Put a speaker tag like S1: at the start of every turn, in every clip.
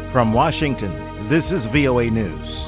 S1: From Washington, this is VOA News.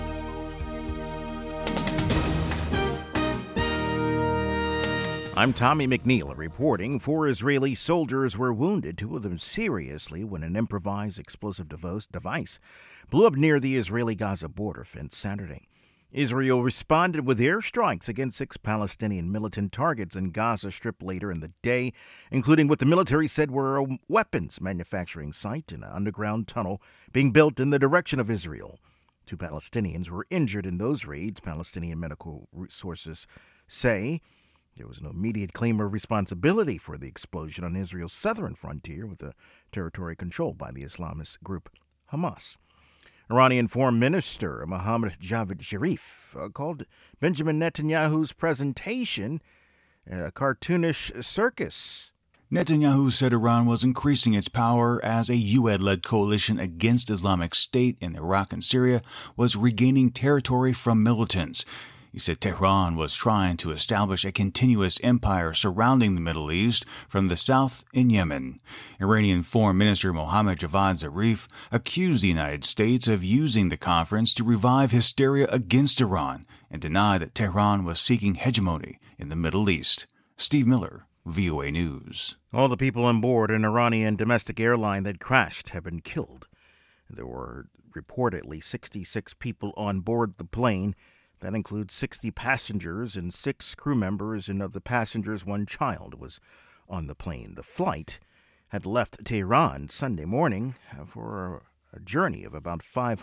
S1: I'm Tommy McNeil reporting 4 Israeli soldiers were wounded, 2 of them seriously, when an improvised explosive device blew up near the Israeli-Gaza border fence Saturday. Israel responded with airstrikes against 6 Palestinian militant targets in Gaza Strip later in the day, including what the military said were a weapons manufacturing site and an underground tunnel being built in the direction of Israel. 2 Palestinians were injured in those raids, Palestinian medical sources say. There was no immediate claim of responsibility for the explosion on Israel's southern frontier with a territory controlled by the Islamist group Hamas. Iranian Foreign Minister Mohammad Javad Zarif called Benjamin Netanyahu's presentation a cartoonish circus.
S2: Netanyahu said Iran was increasing its power as a U.S.-led coalition against Islamic State in Iraq and Syria was regaining territory from militants. He said Tehran was trying to establish a continuous empire surrounding the Middle East from the south in Yemen. Iranian Foreign Minister Mohammad Javad Zarif accused the United States of using the conference to revive hysteria against Iran and denied that Tehran was seeking hegemony in the Middle East. Steve Miller, VOA News.
S1: All the people on board an Iranian domestic airline that crashed have been killed. There were reportedly 66 people on board the plane. That includes 60 passengers and 6 crew members, and of the passengers, 1 child was on the plane. The flight had left Tehran Sunday morning for a journey of about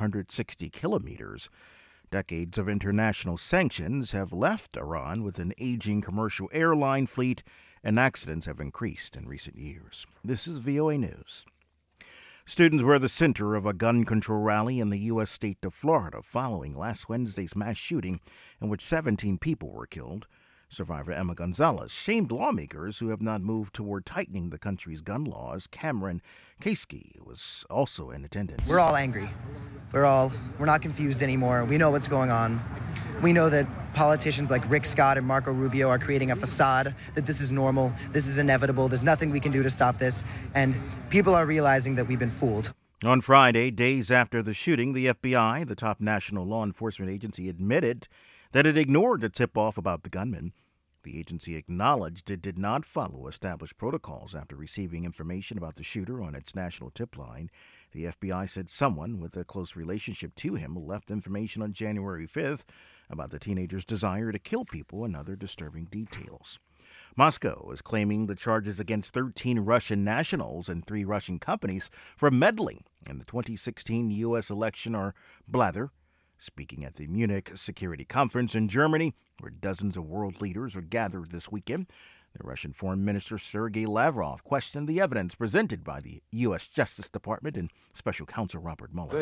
S1: 560 kilometers. Decades of international sanctions have left Iran with an aging commercial airline fleet, and accidents have increased in recent years. This is VOA News. Students were the center of a gun control rally in the U.S. state of Florida following last Wednesday's mass shooting in which 17 people were killed. Survivor Emma Gonzalez shamed lawmakers who have not moved toward tightening the country's gun laws. Cameron Kasky was also in attendance.
S3: We're all angry. We're not confused anymore. We know what's going on. We know that politicians like Rick Scott and Marco Rubio are creating a facade that this is normal, this is inevitable, there's nothing we can do to stop this, and people are realizing that we've been fooled.
S1: On Friday, days after the shooting, the FBI, the top national law enforcement agency, admitted that it ignored a tip-off about the gunman. The agency acknowledged it did not follow established protocols after receiving information about the shooter on its national tip line. The FBI said someone with a close relationship to him left information on January 5th about the teenager's desire to kill people and other disturbing details. Moscow is claiming the charges against 13 Russian nationals and 3 Russian companies for meddling in the 2016 U.S. election are blather. Speaking at the Munich Security Conference in Germany, where dozens of world leaders are gathered this weekend, the Russian Foreign Minister Sergei Lavrov questioned the evidence presented by the U.S. Justice Department and Special Counsel Robert Mueller.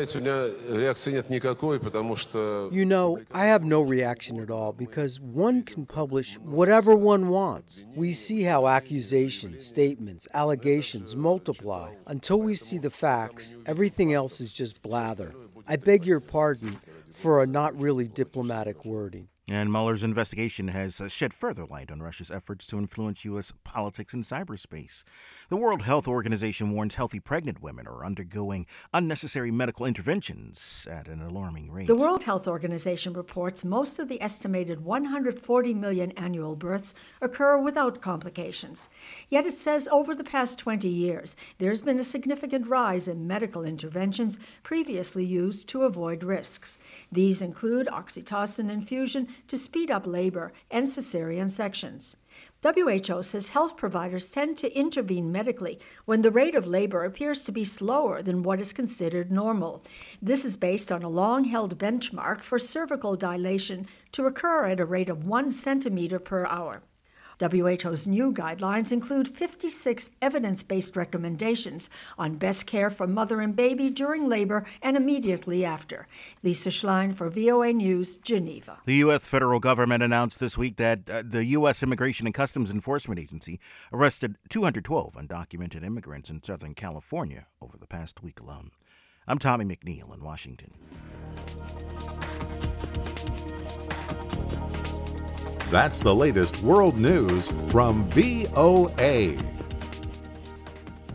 S4: I have no reaction at all because one can publish whatever one wants. We see how accusations, statements, allegations multiply. Until we see the facts, everything else is just blather. I beg your pardon for a not really diplomatic wording.
S1: And Mueller's investigation has shed further light on Russia's efforts to influence U.S. politics in cyberspace. The World Health Organization warns healthy pregnant women are undergoing unnecessary medical interventions at an alarming rate.
S5: The World Health Organization reports most of the estimated 140 million annual births occur without complications. Yet it says over the past 20 years, there's been a significant rise in medical interventions previously used to avoid risks. These include oxytocin infusion to speed up labor and cesarean sections. WHO says health providers tend to intervene medically when the rate of labor appears to be slower than what is considered normal. This is based on a long-held benchmark for cervical dilation to occur at a rate of 1 centimeter per hour. WHO's new guidelines include 56 evidence-based recommendations on best care for mother and baby during labor and immediately after. Lisa Schlein for VOA News, Geneva.
S1: The U.S. federal government announced this week that the U.S. Immigration and Customs Enforcement Agency arrested 212 undocumented immigrants in Southern California over the past week alone. I'm Tommy McNeil in Washington.
S6: That's the latest world news from VOA.